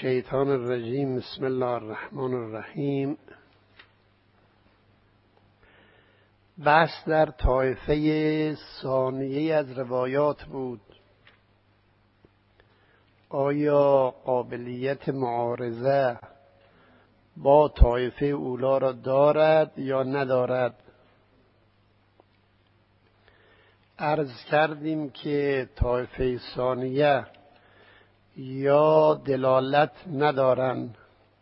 الشیطان الرجیم. بسم الله الرحمن الرحیم. بحث در طایفه ثانیه از روایات بود. آیا قابلیت معارضه با طایفه اولی را دارد یا ندارد؟ عرض کردیم که طایفه ثانیه یا دلالت ندارند،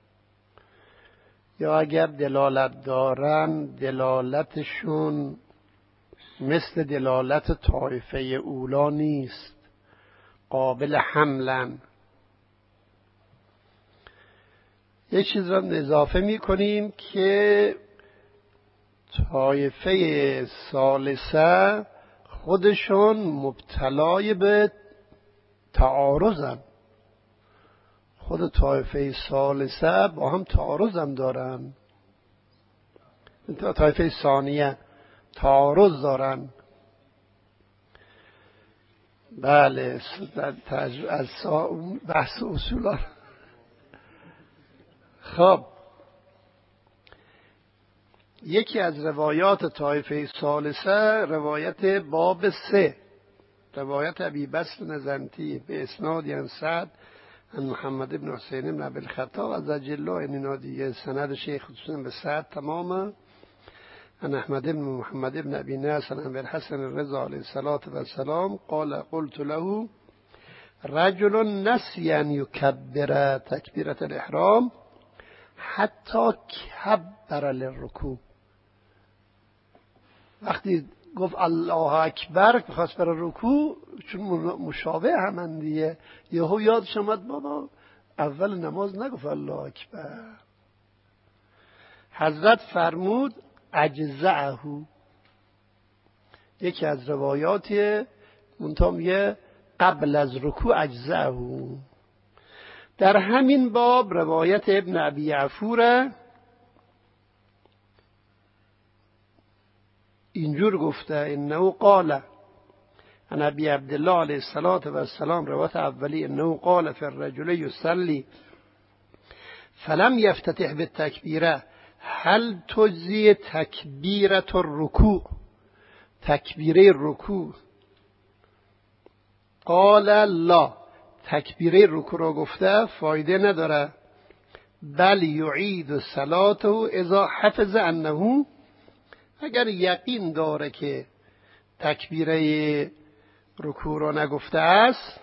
یا اگر دلالت دارند دلالتشون مثل دلالت طایفه اولی نیست، قابل حملن. یک چیز را اضافه می کنیم که طایفه ثالثه خودشون مبتلای به تعارضن. خود طایفه ثالثه با هم تعارض هم دارن. طایفه ثانیه تعارض دارن. بله، از بحث اصولا. خب، یکی از روایات طایفه ثالثه روایت باب 3، روایت ابی بسر نزنتی به اسناد عن سعد عن محمد بن حسین بن ابی الخطاب از الله. این دیگه سند شیخ حسین به سعد تمامه. عن احمد بن محمد بن ابی نصر عن الحسن الرضا علیه السلام قال قلت له رجل نسی ان یکبر تکبیرة الاحرام حتی کبر للرکوع. وقتی گفت الله اکبر میخواست برای رکوع، چون مشابه همن دیگه، یهو یادش آمد بابا اول نماز نگفت الله اکبر. حضرت فرمود اجزعه. یکی از روایاتی منتها میگه قبل از رکوع اجزعه. در همین باب روایت ابن ابی عفوره اینجور گفته انه قال عن ابی عبدالله علیه السلام روایت اولی انه قال فی الرجل یصلی فلم یفتتح بالتکبیره هل تجزی تکبیرة الرکوع، تکبیره رکوع؟ قال لا، تکبیره رکوع را گفته فایده نداره. بل یعید صلاته اذا حفظ انه، اگر یقین داره که تکبیره رکوع را نگفته است.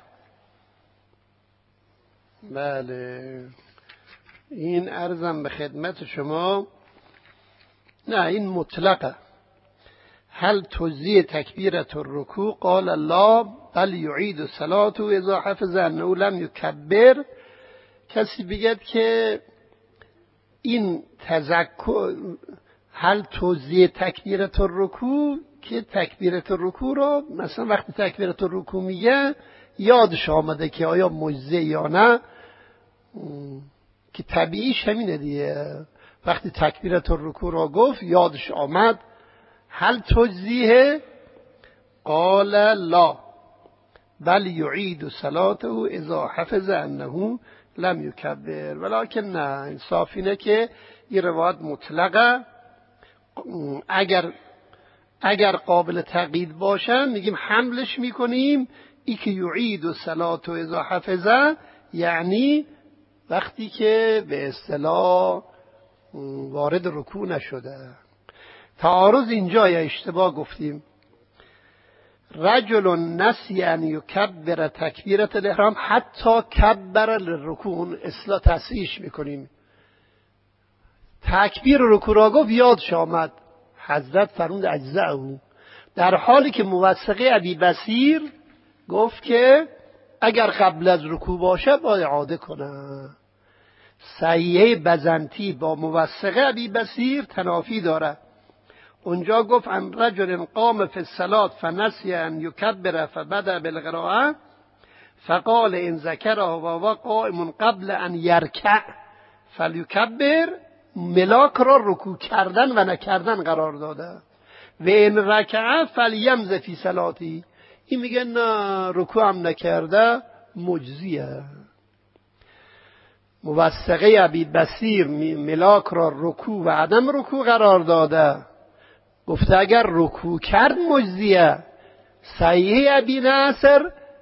بله، این عرضم به خدمت شما. نه، این مطلقه. هل تجزی تکبیرة الرکوع؟ قال لا بل یعید صلاته اذا حفظ انه لم یکبر. کسی بگد که این تذکر هل تجزی تکبیرة الرکوع، که تکبیرة الرکوع رو مثلا وقتی تکبیرة الرکوع میگه یادش آمده که آیا مجزی یا نه، که طبیعیش همینه دیگه. وقتی تکبیرة الرکوع را گفت یادش آمد. هل تجزیه؟ قال لا بل یعید صلاته اذا حفظ انه لم یکبر. ولکن نه، انصاف اینه که این روایت مطلقه. اگر قابل تقیید باشن میگیم حملش میکنیم. ای که یعید صلاته اذا حفظ یعنی وقتی که به اصطلاح وارد رکوع نشده. تعارض اینجا یا اشتباه گفتیم. رجل نسی ان یکبر تکبیرة الاحرام حتی کبر للرکوع، اصلاح تصحیحش میکنیم. تکبیر رکوع را گفت یادش آمد، حضرت فرمود اجزعه. در حالی که موثقه ابی بصیر گفت که اگر قبل از رکوع باشه باید اعاده کنه. صحیحه بزنتی با موثقه ابی بصیر تنافی داره. اونجا گفت ان رجل قام فی الصلاة فنسی ان یکبر فبدأ بالقراءة فقال ان ذکره وهو قائم قبل ان یرکع فلیکبر. ملاک را رکوع کردن و نکردن قرار داده. و ان رکع فلیمض فی صلاتی. این میگه نه، رکوع هم نکرده مجزیه. موثقه ابی بصیر ملاک را رکوع و عدم رکوع قرار داده، گفته اگر رکوع کرد مجزیه. صحیح ابی نصر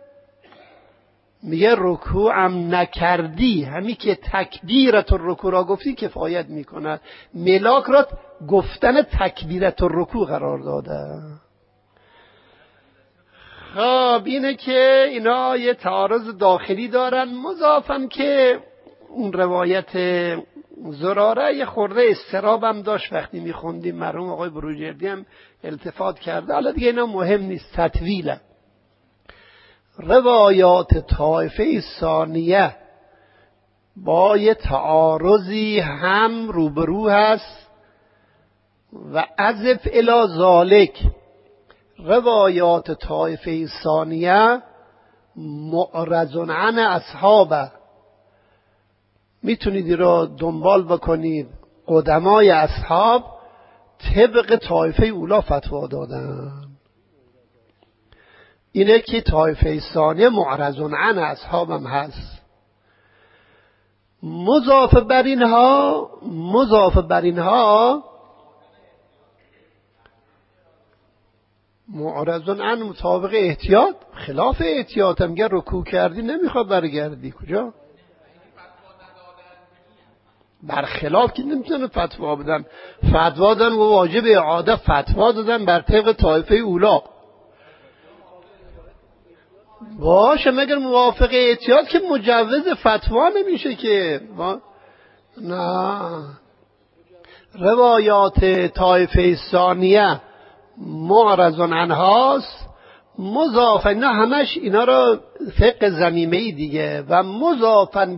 میگه رکوعم نکردی، همین که تکبیرت الرکوع را گفتی کفایت میکنه. ملاک را گفتن تکبیرت الرکوع قرار داده. خب اینه که اینا یه تعارض داخلی دارن، مضافن که اون روایت زراره یه خورده استرابم داشت وقتی میخوندیم. مرحوم آقای بروجردی هم التفات کرده، حالا دیگه اینا مهم نیست، تطویله. روایات طایفه ثانیه با یه تعارضی هم روبرو هست و اضف الی ذالک روایات طایفه ثانیه معرض عن اصحابه. میتونید این رو دنبال بکنید. قدمای اصحاب طبق طایفه اولا فتوا دادن. اینه که طایفه ثانیه معرض عن اصحابم هست. مضاف بر اینها معرض عن مطابق احتیاط، خلاف احتیاط هم گر رکوع کردی نمیخواد برگردی. کجا؟ برخلاف که نمیتونه فتوا بدن. فتوا دادن و واجب اعاده فتوا دادن بر طبق طایفه اولا. باشه مگر موافق احتیاط که مجوز فتوا نمیشه که. نه، روایات طایفه ثانیه معرض عنهاست. مضافن، نه همش اینا رو فقه ضمیمه‌ای دیگه. و مضافن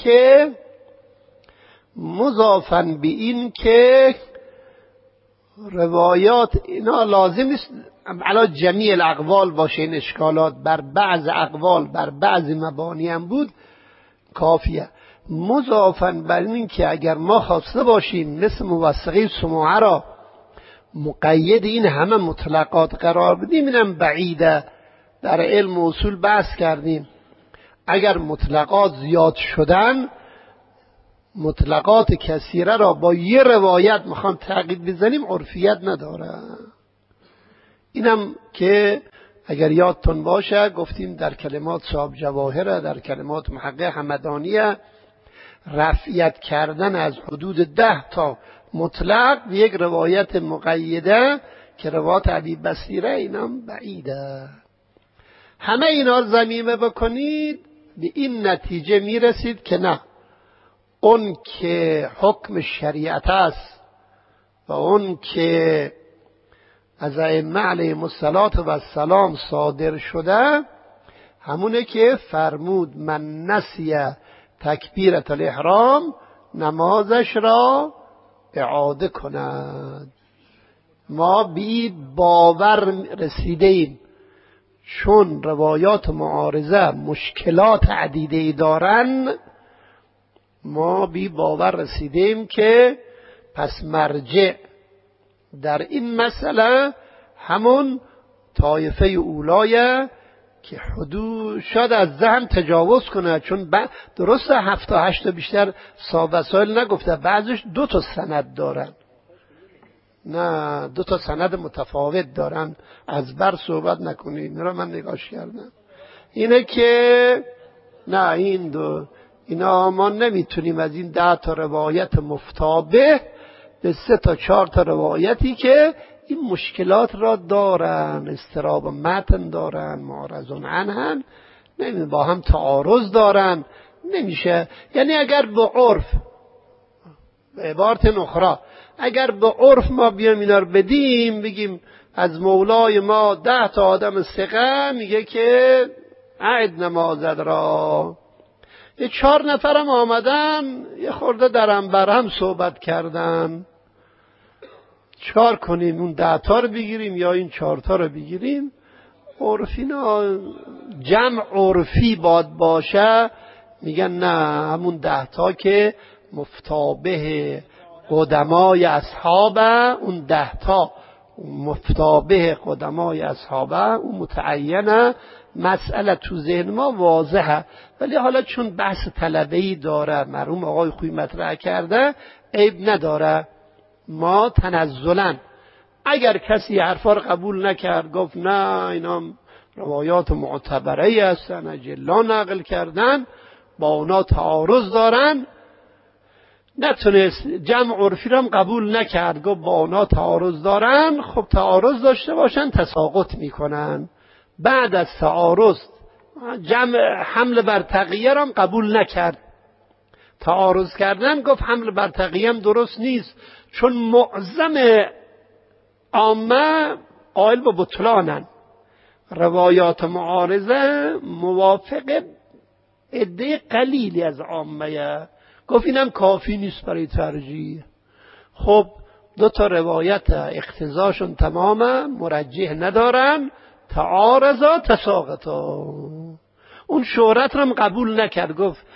به این که روایات اینا لازم نیست علی جمیع الاقوال باشه. این اشکالات بر بعض اقوال بر بعض مبانی هم بود کافیه. مضافن بر این که اگر ما خواسته باشیم مثل موثقه سموعه را مقید این همه مطلقات قرار بدیم، اینم بعیده. در علم و اصول بحث کردیم اگر مطلقات زیاد شدن، مطلقات کثیره را با یه روایت میخوان تعقیب بزنیم عرفیت نداره. اینم که اگر یادتون باشه گفتیم در کلمات صاحب جواهره، در کلمات محقق همدانیه، رفعیت کردن از حدود 10 تا مطلق به یک روایت مقیده که روایت ابی بصیره، اینم بعیده. همه اینا رو ضمیمه بکنید به این نتیجه میرسید که نه، اون که حکم شریعت است و اون که از ائمه علیهم السلام صادر شده همونه که فرمود من نسی تکبیرة الاحرام نمازش را اعاده کند. ما بی باور رسیده ایم چون روایات معارضه مشکلات عدیده دارن. ما بی باور رسیدیم که پس مرجع در این مسئله همون طایفه اولایه که حدود شاید از ذهن تجاوز کنه، چون درست 7 تا 8 تا بیشتر وسایل نگفته، بعضش 2 تا سند دارن. نه 2 تا سند متفاوت دارن. از بر صحبت نکنید، این را من نگاش کردم. اینه که نه اینا ما نمیتونیم از این 10 تا روایت مفتابه به 3 تا 4 تا روایتی که این مشکلات را دارن، استراب متن دارن، معرض عنهن، با هم تعارض دارن، نمیشه. یعنی اگر به عرف، به عبارت اخرى، اگر به عرف ما بیام اینا رو بدیم، بگیم از مولای ما 10 تا آدم ثقه میگه که عید نمازد را، یه 4 نفرم آمدن یه خورده درم برهم صحبت کردن، چکار کنیم؟ اون 10 تا رو بگیریم یا این 4 تا رو بگیریم؟ عرفینا جمع عرفی باد باشه، میگن نه همون 10 تا که مفتابه قدمای اصحابه، اون 10 تا مفتابه قدمای اصحابه و متعینه مسئله تو ذهن ما واضحه، ولی حالا چون بحث طلبه‌ای داره مرحوم آقای خویی مطرح کرده عیب نداره. ما تنزلا اگر کسی حرفا رو قبول نکرد گفت نه اینا روایات معتبره هستن اجلا نقل کردن با اونا تعارض دارن، نتونست جمع عرفی رو هم قبول نکرد گفت با اونا تعارض دارن، خب تعارض داشته باشن تساقط میکنن. بعد از تعارض جمع حمل بر تقیه رو هم قبول نکرد، تعارض کردن گفت حمل بر تقیه هم درست نیست چون معظم عامه قائل به بطلانن، روایات معارضه موافق عده قلیلی از عامه، گفت اینم کافی نیست برای ترجیح. خب دو تا روایت اقتضاشون تمامه، مرجح ندارن، تعارضا تساقطا. اون شهرت رو هم قبول نکرد، گفت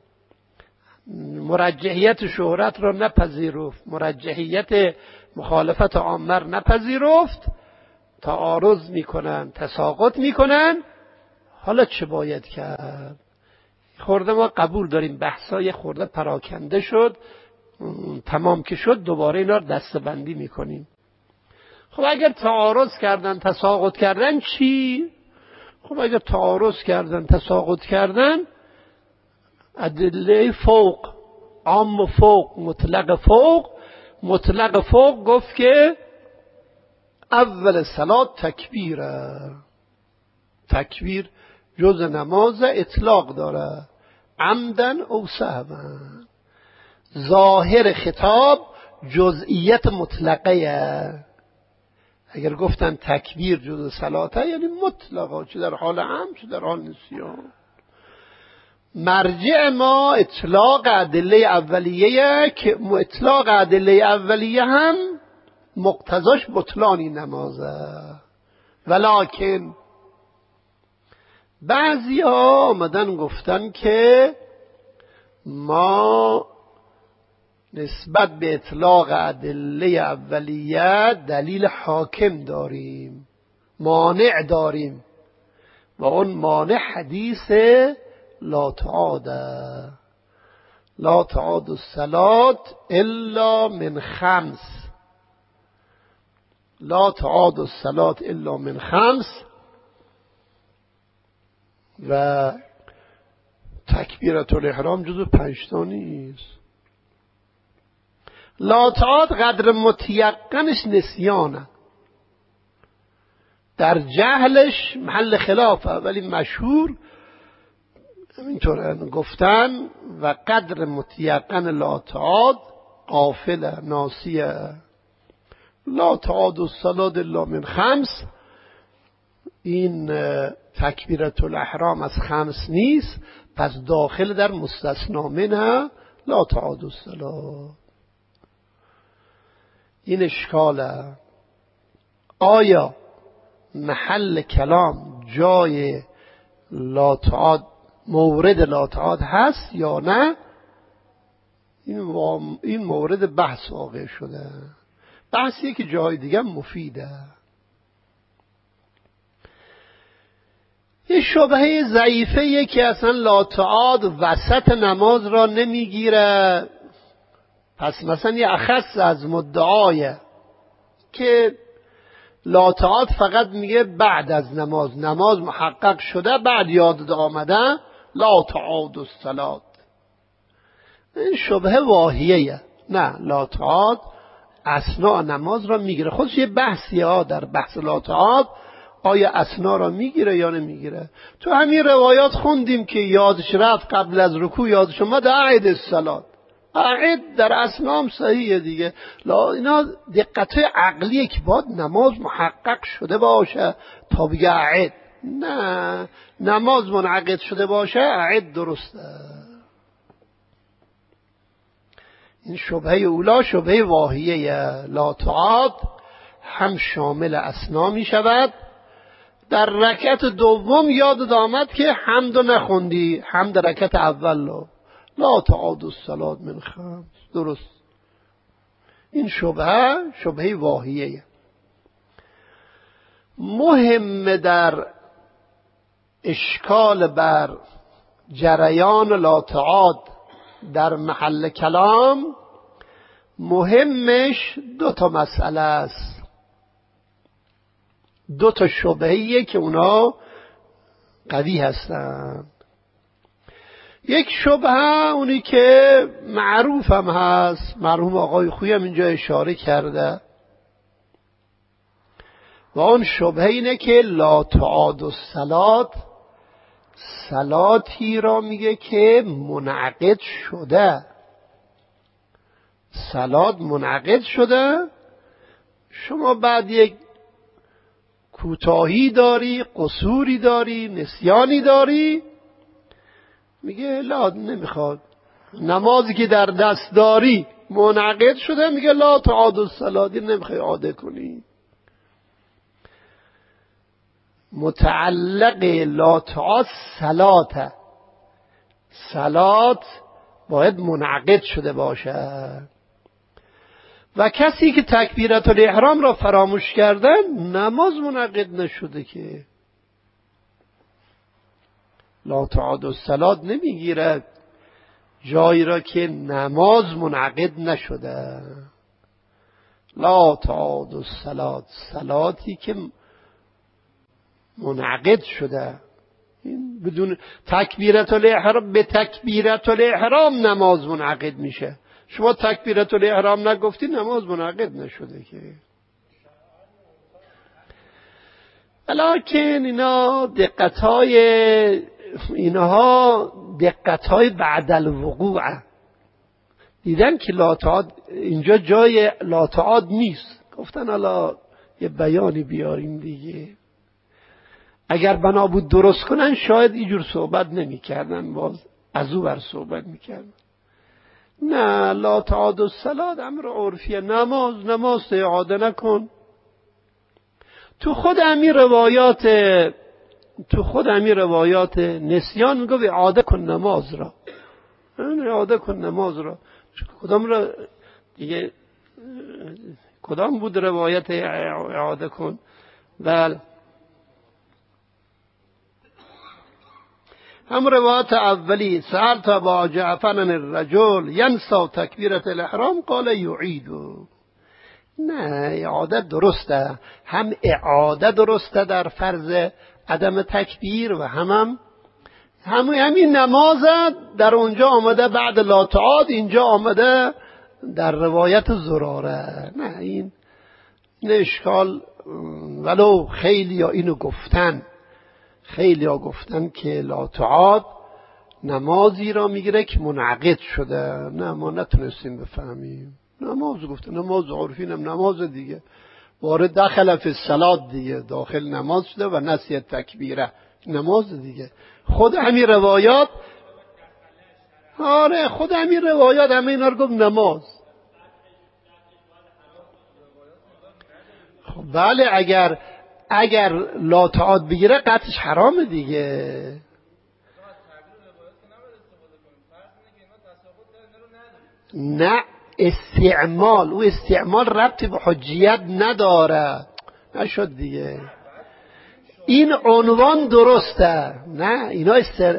مرجحیت شهرت رو نپذیرفت، مرجحیت مخالفت عامر نپذیرفت، تعارض میکنن تساقط میکنن. حالا چه باید کرد؟ خورده ما قبول داریم بحثای خورده پراکنده شد، تمام که شد دوباره اینا رو دسته‌بندی میکنیم. خب اگر تعارض کردن تساقط کردن چی؟ خب اگر تعارض کردن تساقط کردن ادله فوق، عام و فوق، مطلق فوق. مطلق فوق گفت که اول صلات تکبیره، تکبیر جز نماز اطلاق داره، عمدن او سهوا. ظاهر خطاب جزئیت مطلقه، اگر گفتن تکبیر جز صلاته یعنی مطلقه، چه در حال عمد چه در حال نسیان. مرجع ما اطلاق ادله اولیه که اطلاق ادله اولیه هم مقتضاش بطلانی نمازه، ولکن بعضی ها آمدن گفتن که ما نسبت به اطلاق ادله اولیه دلیل حاکم داریم، مانع داریم و اون مانع حدیث لا تعاد الصلاة الا من خمس، لا تعاد الصلاة الا من خمس. و تکبیرة الاحرام جزو 5 تا نیست. لا تعاد قدر متیقنش نسیانه، در جهلش محل خلافه ولی مشهور همینطور گفتن. و قدر متیقن لا تعاد غافله ناسیه، لا تعاد الصلاة الا من خمس. این تکبیرة الاحرام از 5 نیست، پس داخل در مستثنا منه لا تعاد الصلاة. این اشکاله. آیا محل کلام جای لا تعاد مورد لا تعاد هست یا نه؟ این مورد بحث واقع شده، بحثیه که جای دیگه مفیده. یه شبهه ضعیفه که اصلا لا تعاد وسط نماز را نمیگیره. پس مثلا یه اخص از مدعای که لا تعاد فقط میگه بعد از نماز محقق شده بعد یاد آمده لا تعاد الصلاة، این شبهه واهیه. نه، لا تعاد اثناء نماز را میگیره. خودش یه بحثیه در بحث لا تعاد، آیا اثنا را میگیره یا نمیگیره. تو همین روایات خوندیم که یادش رفت قبل از رکوع یادش اومد اعد الصلاة، اعد در اثنام صحیحه دیگه. اینا دقت عقلیه که باید نماز محقق شده باشه تا بگه اعد. نه، نماز منعقد شده باشه اعد درسته. این شبهه اولا شبهه واهیه. لا تعاد هم شامل اثنا می شود. در رکعت دوم یاد آمد که حمد نخوندی، حمد رکعت اول لا تعاد الصلاة من خمس، درست. این شبهه واهیه. مهم در اشکال بر جریان لا تعاد در محل کلام، مهمش دو تا مسئله است، دو تا شبهه‌ایه که اونا قوی هستن. یک شبهه اونی که معروف هم هست، مرحوم آقای خویی هم اینجا اشاره کرده، و اون شبهه اینه که لا تعاد الصلات، صلاتی را میگه که منعقد شده، صلات منعقد شده، شما بعد یک کوتاهی داری، قصوری داری، نسیانی داری، میگه لا نمیخواد. نمازی که در دست داری منعقد شده، میگه لا تعاد الصلات، نمیخوای عاده کنی. متعلق لا تعاد صلات، صلات باید منعقد شده باشه. و کسی که تکبیرت الاحرام را فراموش کردن، نماز منعقد نشده که. لا تعاد الصلات نمیگیره جایی را که نماز منعقد نشده. لا تعاد الصلات، صلاتی که منعقد شده. این بدون تکبیرت الاحرام، به تکبیرت الاحرام نماز منعقد میشه. شما تکبیرت الاحرام نگفتی، نماز منعقد نشده که. لکن اینها دقتهای بعد الوقوع. دیدن که لا تعاد اینجا جای لا تعاد نیست، گفتن حالا یه بیانی بیاریم دیگه. اگر بنا بود درست کنن شاید اینجور صحبت نمی کردن، باز از او بر صحبت می کردن. نه، لا تعاد الصلات امر عرفیه، نماز اعاده نکن. تو خود همین روایات نسیان میگه اعاده کن نماز را، اعاده کن نماز را. کدام را دیگه، کدام بود روایت اعاده کن؟ بله، هم روایت اولی. سألت ابا جعفر عن الرجل ینسى تکبیرة الاحرام قال یعید. نه، اعاده درسته، هم اعاده درسته در فرض عدم تکبیر، و همین نماز در اونجا آمده بعد لا تعاد، اینجا آمده در روایت زراره. نه، این اشکال. ولو خیلی ها اینو گفتن، خیلی ها گفتن که لا تعاد نمازی را میگیره که منعقد شده. نه، ما نتونستیم بفهمیم. نماز گفته، نماز عرفی، نماز دیگه وارد داخل فی الصلات دیگه، داخل نماز شده و نسی تکبیره، نماز دیگه. خود همین روایات، خود همین روایات همه اینا رو گفت نماز. خب بله، اگر لا تعاد بگیره قطعش حرامه دیگه. نه، استعمال ربطی به حجیت نداره، نشد دیگه. این عنوان درسته. نه، اینا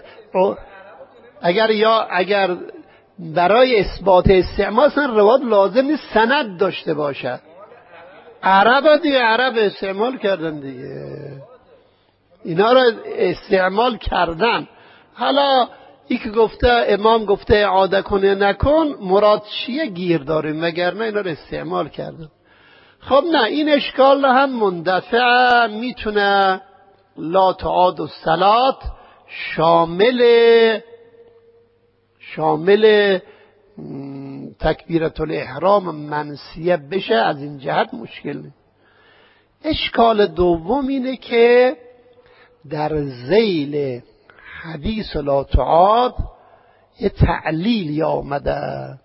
اگر برای اثبات استعمال اصلا روایت لازم نیست سند داشته باشه. عرب استعمال کردن دیگه، اینا رو استعمال کردن. حالا ای که گفته امام گفته اعاده کنه نکن، مراد چیه گیر داریم، وگرنه اینا رو استعمال کردن. خب نه، این اشکال هم مندفع میتونه لا تعاد الصلات شامل تکبیرت الاحرام منسیه بشه، از این جهت مشکل نیست. اشکال دوم اینه که در ذیل حدیث لا تعاد یه تعلیلی آمده،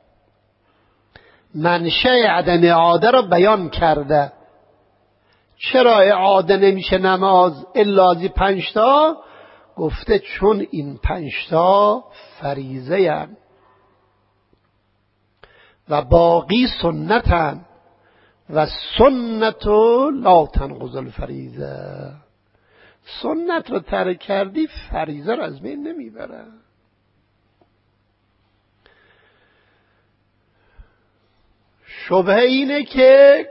منشأ عدم اعاده را بیان کرده. چرا اعاده نمیشه نماز الا از 5 تا؟ گفته چون این 5 تا فریضه هن و باقی سنتن، و سنت لا تنقض الفریضه. سنت رو ترک کردی فریضه رو از بین نمیبره. شبهه اینه که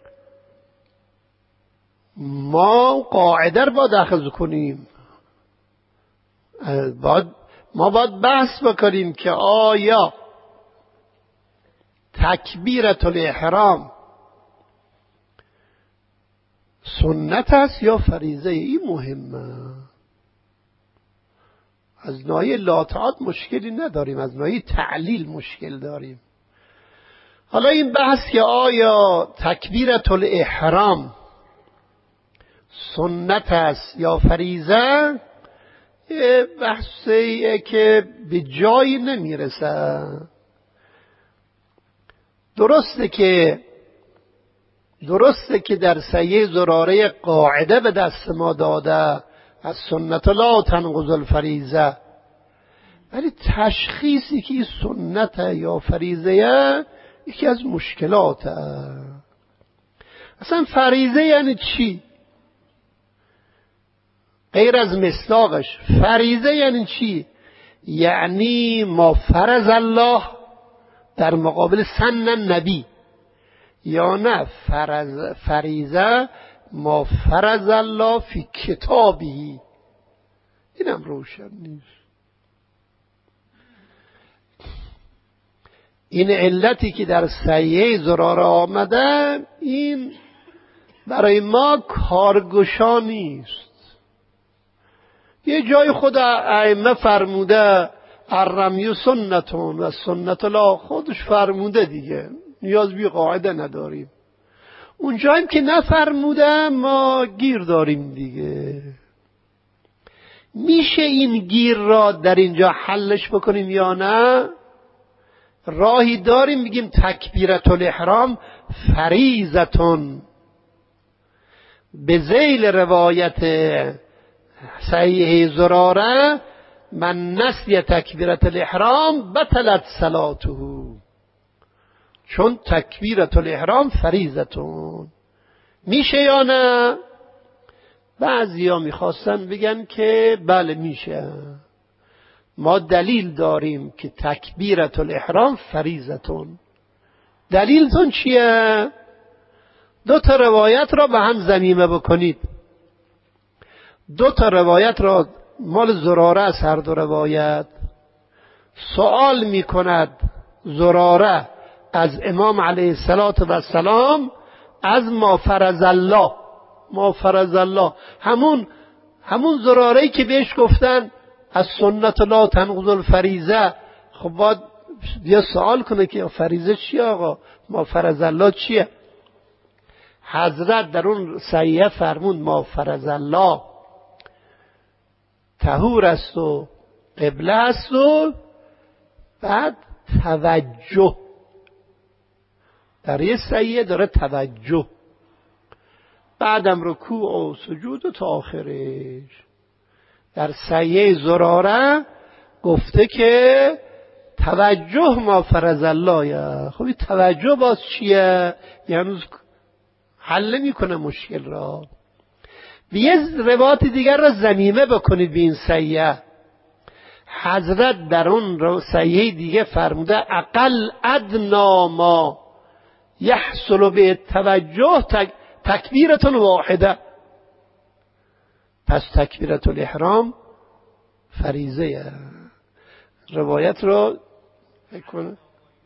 ما قاعده رو باید اخذ کنیم. ما باید بحث بکنیم که آیا تکبیرة الاحرام سنت است یا فریضه. این مهمه. از ناحیه لاطعات مشکلی نداریم، از ناحیه تعلیل مشکل داریم. حالا این بحث که آیا تکبیرة الاحرام سنت است یا فریضه، یه بحثیه که به جایی نمیرسه. درسته که در سیه زراره قاعده به دست ما داده از سنت لا تنقض الفریضه، ولی تشخیصی که این سنت یا فریضه یکی از مشکلات. اصلا فریضه یعنی چی؟ غیر از مصداقش فریضه یعنی چی؟ یعنی ما فرض الله در مقابل سن النبی، یا نه فریضه ما فرض الله فی کتابی. اینم روشن نیست. این علتی که در سیه زراره آمده این برای ما کارگشا نیست. یه جای خود ائمه فرموده الرمی سنتون و سنت لا، خودش فرموده دیگه، نیاز به قاعده نداریم. اون جاییم که نفرموده ما گیر داریم دیگه. میشه این گیر را در اینجا حلش بکنیم یا نه؟ راهی داریم، میگیم تکبیرة الاحرام فریضتون به ذیل روایت صحیح زراره من نسی تکبیرة الاحرام بطلت صلاته، چون تکبیرة الاحرام فریضتون. میشه یا نه؟ بعضیا میخواستن بگن که بله میشه. ما دلیل داریم که تکبیرة الاحرام فریضتون. دلیلتون چیه؟ دو تا روایت را به هم ضمیمه بکنید. دو تا روایت را مال زراره از هر دو روایت. سوال میکند زراره از امام علیه السلام از ما فرض الله. ما فرض الله همون زراره‌ای که بهش گفتن از سنت لا تنقض الفریضه. خب باید بیا سوال کنه که فریضه چیه آقا، ما فرض الله چیه؟ حضرت در اون صحیحه فرمود ما فرض الله طهور است و قبله است و بعد توجه. در یه صحیحه داره توجه، بعدم رکوع و سجود و تا آخرش. در صحیحه زراره گفته که توجه ما فرض الله. خب این توجه باز چیه؟ یعنی حل میکنه مشکل را. یه روایت دیگر را ضمیمه بکنید به این صحیحه. حضرت در اون صحیحه دیگه فرموده اقل ادنا ما یحصل به توجه تکبیرة واحده. پس تکبیرة الاحرام فریضه. روایت رو بکنه.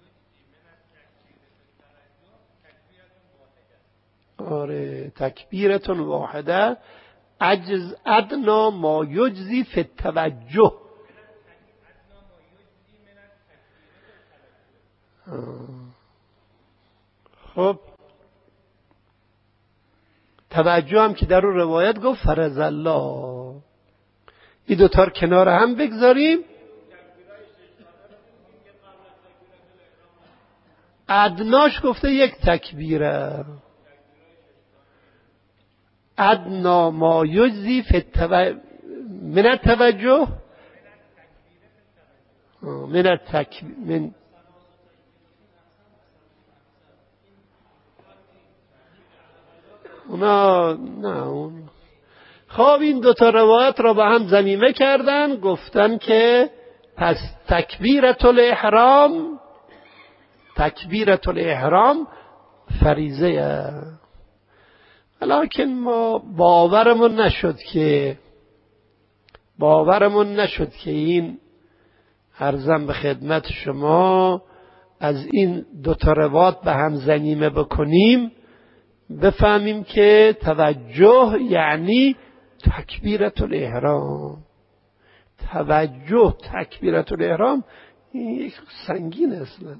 آره تکبیرة واحده عجز ادنا ما یجزی فی التوجه. خب توجه هم که در اون روایت گفت فرض الله. این دوتا رو کنار هم بگذاریم. ادناش گفته یک تکبیره. ادنا ما یجزی فی من التوجه اونا نه اون. خب این دوتا روایت را با هم ضمیمه کردن، گفتن که پس تکبیرة الاحرام فریضه. لکن ما باورمون نشد که این عرضم به خدمت شما از این دوتا روایت به هم ضمیمه بکنیم بفهمیم که توجه یعنی تکبیرة الاحرام. تکبیرة الاحرام یک سنگین اصلا.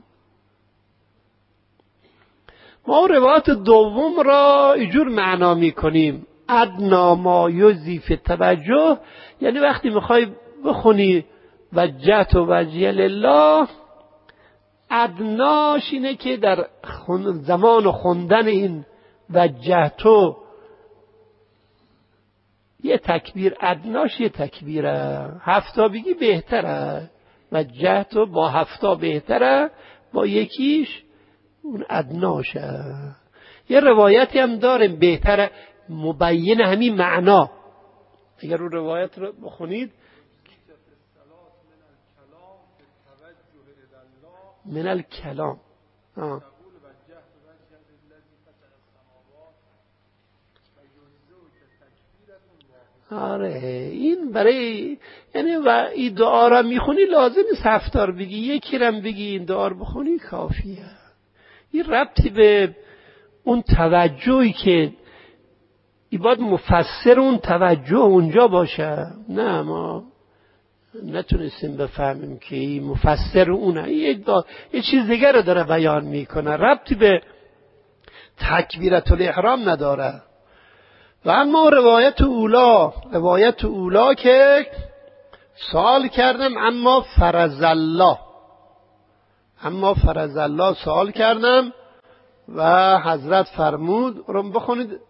ما روایت دوم را اینجور معنا میکنیم ادنا ما یضیف توجه، یعنی وقتی میخوای بخونی وجهت وجهی لله، ادناش اینه که در زمان خوندن این وجهتو یه تکبیر، ادناش یه تکبیره، 7 بگی بهتره، وجهتو با 7 بهتره، با یکیش اون ادناشه. یه روایتی هم داریم بهتره مبین همین معنا، اگر اون روایت رو بخونید من الکلام آره این برای یعنی و این دعا را میخونی لازم نیست 7 بگی، یکی را بگی این دعا را بخونی کافیه. این ربطی به اون توجهی که باید مفسر اون توجه اونجا باشه. نه ما نتونستیم بفهمیم که این مفسر اونه، یه چیز دیگر رو داره بیان میکنه، ربطی به تکبیرة الاحرام نداره. و اما روایت اولا که سوال کردم اما فرض الله سوال کردم و حضرت فرمود رو بخونید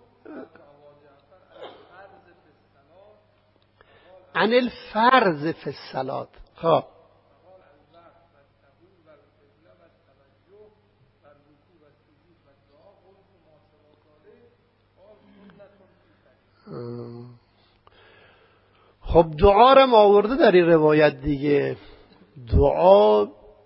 عن الفرض فی الصلاة. خب خب دعا رو آورده در این روایت دیگه، دعا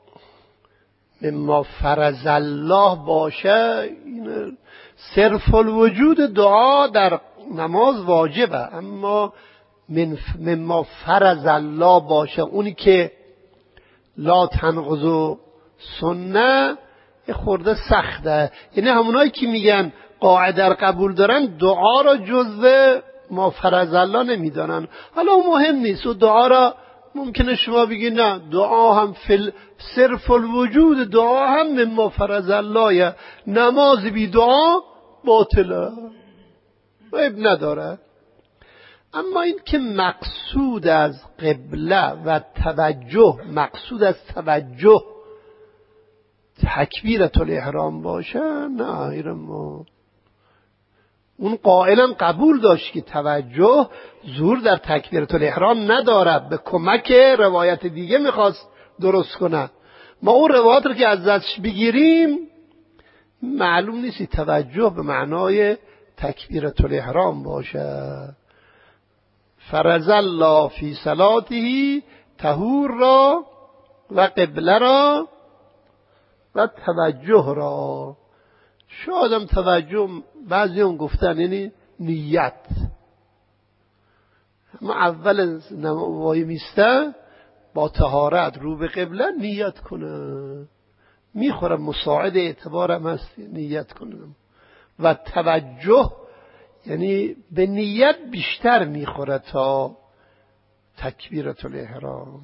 مما فرض الله باشه، این صرف الوجود دعا در نماز واجبه، اما مما فرض الله باشه اونی که لا تنقض سنه یه خورده سخته. یعنی همونایی که میگن قاعده رو قبول دارن دعا را جزو ما فرض الله نمیدانن. حالا مهم نیست، و دعا را ممکنه شما بگی نه دعا هم صرف الوجود دعا هم مما فرض الله، نماز بی دعا باطله، عیب نداره. اما این که مقصود از قبله و توجه، مقصود از توجه تکبیرة الاحرام باشه، نه ایرم اون قائلا قبول داشت که توجه ظهور در تکبیرة الاحرام نداره، به کمک روایت دیگه میخواست درست کنه. ما اون روایت رو که از دستش بگیریم معلوم نیست توجه به معنای تکبیرة الاحرام باشه. فرض الله فی صلاته طهور را و قبله را و توجه را. شادم توجه بعضی هم گفتن یعنی نیت، اما اول وای میسته با طهارت رو به قبله نیت کنه، میخورم مساعد اعتبارم هست نیت کنم. و توجه یعنی به نیت بیشتر میخوره تا تکبیرة الاحرام.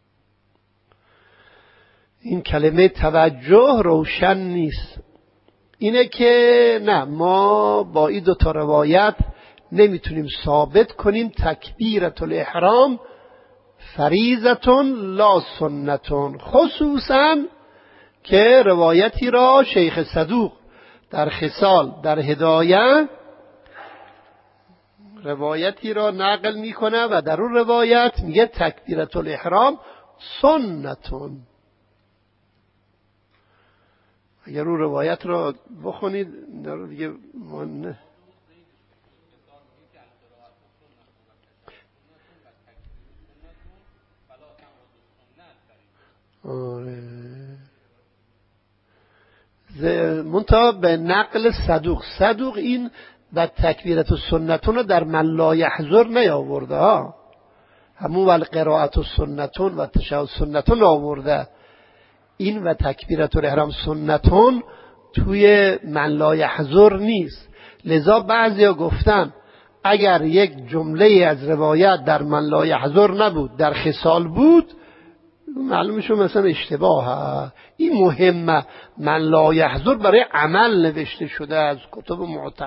این کلمه توجه روشن نیست، اینه که نه ما با این 2 روایت نمیتونیم ثابت کنیم تکبیرة الاحرام فریضتون لا سنتون، خصوصا که روایتی را شیخ صدوق در خصال در هدایه روایتی را نقل میکنه و در اون روایت میگه تکبیرة الاحرام سنتون. اگر اون روایت را بخونید دیگه منتها به نقل صدوق این و تکبیرت السنتون رو در من لا یحضر نیاورده ها، همون و القراءت السنتون و تشهد السنتون آورده. این و تکبیرت الاحرام سنتون توی من لا یحضر نیست. لذا بعضیا گفتن اگر یک جمله از روایت در من لا یحضر نبود، در خصال بود، معلومه شو مثلا اشتباهه. این مهمه. من لا یحضر برای عمل نوشته شده از کتب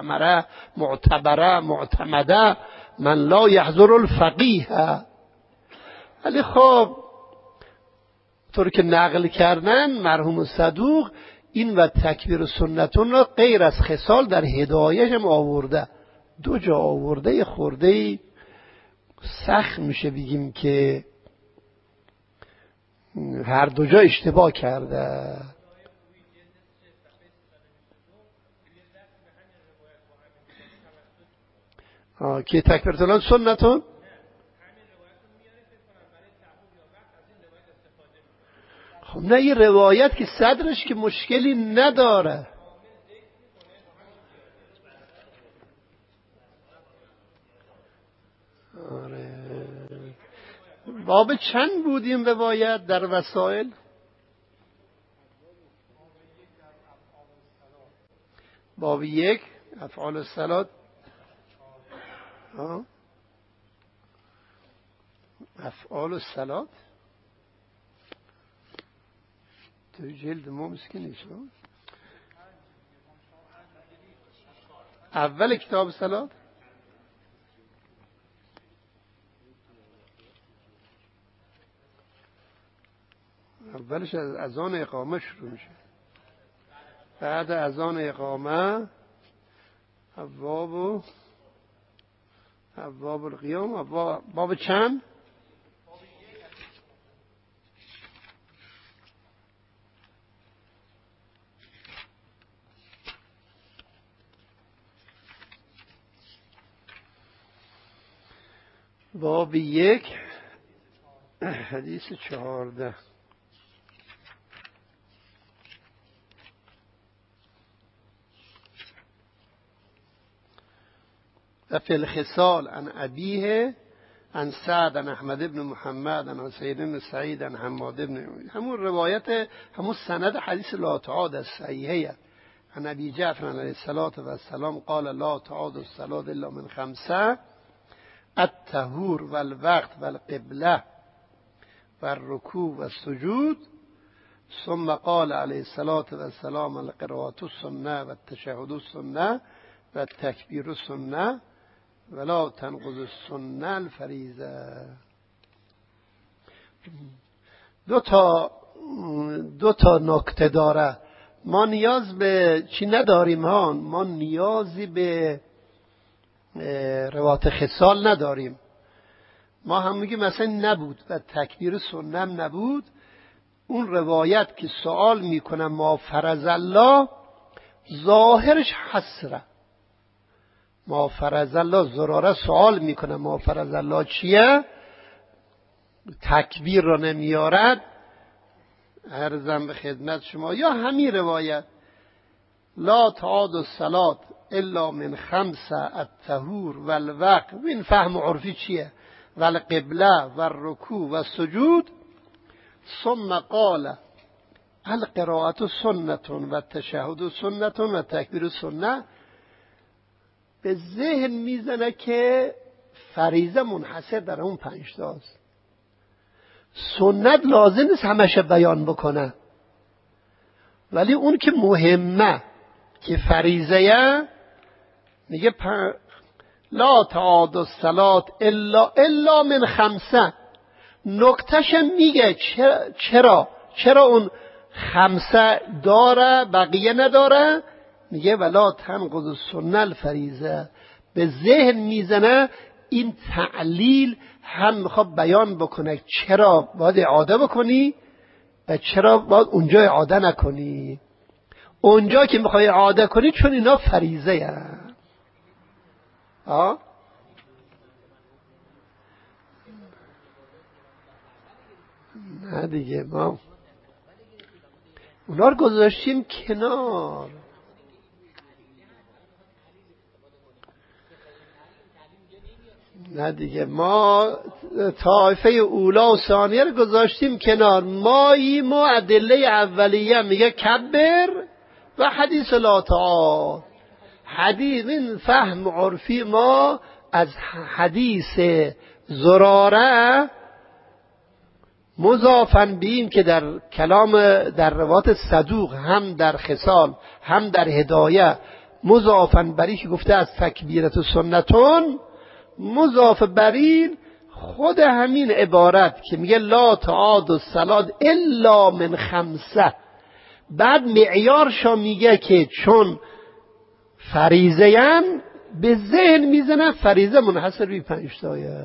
معتمده. من لا یحضر الفقیه. ولی خب طور که نقل کردن مرحوم صدوق این و تکبیر سنتون را غیر از خصال در هدایش هم آورده. 2 جا آورده. یه خورده سخت میشه بگیم که هر 2 جا اشتباه کرده. که تکبیرتون سنتون خب نه، این روایت که صدرش که مشکلی نداره. آره. باب چند بود این روایت در وسائل؟ باب 1 افعال الصلات. افعال الصلات تو جلد ما مسکین نیست. اول کتاب صلات اولش از اذان اقامه شروع میشه. بعد اذان اقامه ابواب القیام. باب چند؟ باب 1 حدیث 14. و فی الخصال عن ابیه عن سعد عن احمد بن محمد عن سید بن سعید عن حماد بن، همون روایت همون سند حدیث لا تعاد الصحیحه. عن ابی جعفر علیه الصلاة و السلام قال لا تعاد الصلاة الا من 5: الطهور و الوقت و القبله و الرکوع و السجود. ثم قال علیه الصلاة و السلام القراءة السنه و التشهد السنه و التکبیر السنه ولا تنقض السنه الفریضه. 2 تا نکته داره. ما نیاز به چی نداریم ها؟ ما نیازی به روایت خصال نداریم. ما هم میگیم مثلا نبود و تکبیر سنه هم نبود. اون روایت که سوال میکنه ما فرض الله، ظاهرش حسره. ما فرض الله زراره سوال میکنه ما فرض الله چیه؟ تکبیر رو نمیارد. عرضم به خدمت شما یا همین روایت لا تعاد الصلاة الا من 5: الطهور و الوقت. این فهم عرفی چیه؟ و القبله و الرکوع و السجود. ثم قال القراءة سنة و التشهد سنة و تکبیر سنه. به ذهن میزنه که فریضه منحصر در اون 5 تاست. سنت لازم نیست همش بیان بکنه، ولی اون که مهمه که فریضه میگه لا تعاد الصلاة الا من 5. نکتهش میگه چرا اون 5 داره بقیه نداره. میگه ولا تنقض السنه الفریضه. به ذهن میزنه این تعلیل هم میخواد بیان بکنه چرا باید اعاده بکنی و چرا باید اونجا اعاده نکنی. اونجا که میخوای اعاده کنی چون اینا فریضه هست. نه دیگه، ما اونا رو گذاشتیم کنار. نه دیگه، ما طایفه اولا و ثانیه رو گذاشتیم کنار. ما ادله اولیه میگه کبر و حدیث لا تعاد. حدیث این فهم عرفی ما از حدیث زراره مضافن به این که در کلام در روایت صدوق هم در خصال هم در هدایه مضافن بری که گفته از تکبیرت و سنتون، مضاف بر این خود همین عبارت که میگه لا تعاد الصلاة الا من خمسه، بعد معیارشا میگه که چون فریضه هم به ذهن میزنه فریضه منحصر بی 5 تایه.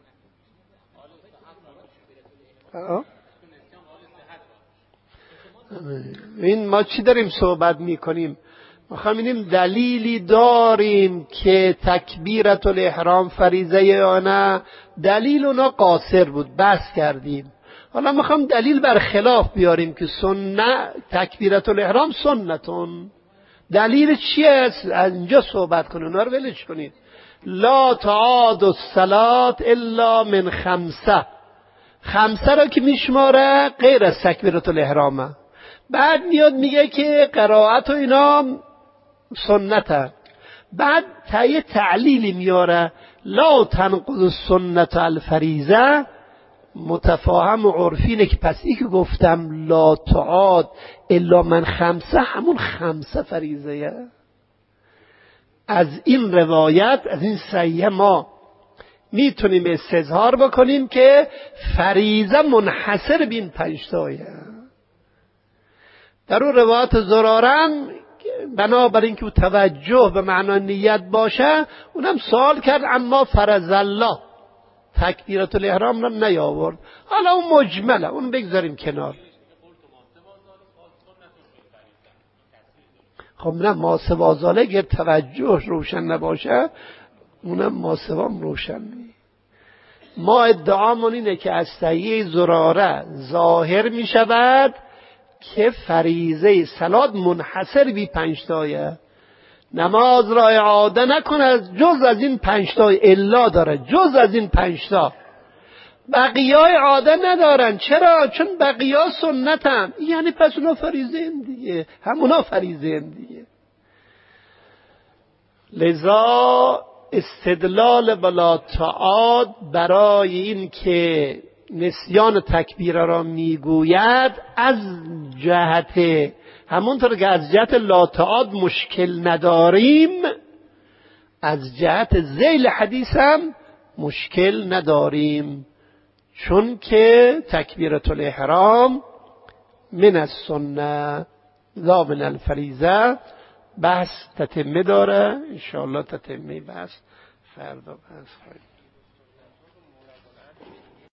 این ما چی داریم صحبت میکنیم؟ میخوام اینیم دلیلی داریم که تکبیرت الاحرام فریضه یا نه. دلیل اونا قاصر بود، بحث کردیم. حالا میخوام دلیل بر خلاف بیاریم که تکبیرت الاحرام سنتون. دلیل چیه؟ از اینجا صحبت کنید، اونا رو ولش کنید. لا تعاد الصلاة الا من خمسه، خمسه را که میشماره غیر از تکبیرت الاحرامه. بعد میاد میگه که قرائت و اینا سنته. بعد تایه تعلیلی میاره لا تنقض السنت الفریضه. متفاهم و عرفینه که پس ای که گفتم لا تعاد الا من خمسه همون خمسه فریضه. از این روایت، از این صحیحه ما میتونیم استظهار بکنیم که فریضه منحصر بین 5 تایه. در اون روایت زرارم بنابراین که توجه به معنای نیت باشه، اونم سوال کرد اما فرض الله تکبیرت الاحرام را نیاورد. حالا اون مجمله، اون بگذاریم کنار. خب نه، ما سوازاله اگر توجه روشن نباشه اونم ما سوام روشن نی. ما ادعامون اینه که از صحیح زراره ظاهر می شود که فریضه صلات منحصر بی 5 تایه. نماز را اعاده نکنه جز از این 5 تا الا داره، جز از این 5 تا. بقیای عاده ندارن. چرا؟ چون بقیا سنتن. یعنی پس اونا فریضه این دیگه، همونا فریضه این دیگه. لذا استدلال بلا تعاد برای این که نسیان تکبیره را میگوید از جهت همونطور که از جهت لا تعاد مشکل نداریم، از جهت ذیل حدیث هم مشکل نداریم، چون که تکبیرت الاحرام من السنه لا من الفریضه. بحث تتمه داره، انشاءالله تتمه بحث فردا بحث خواهیم.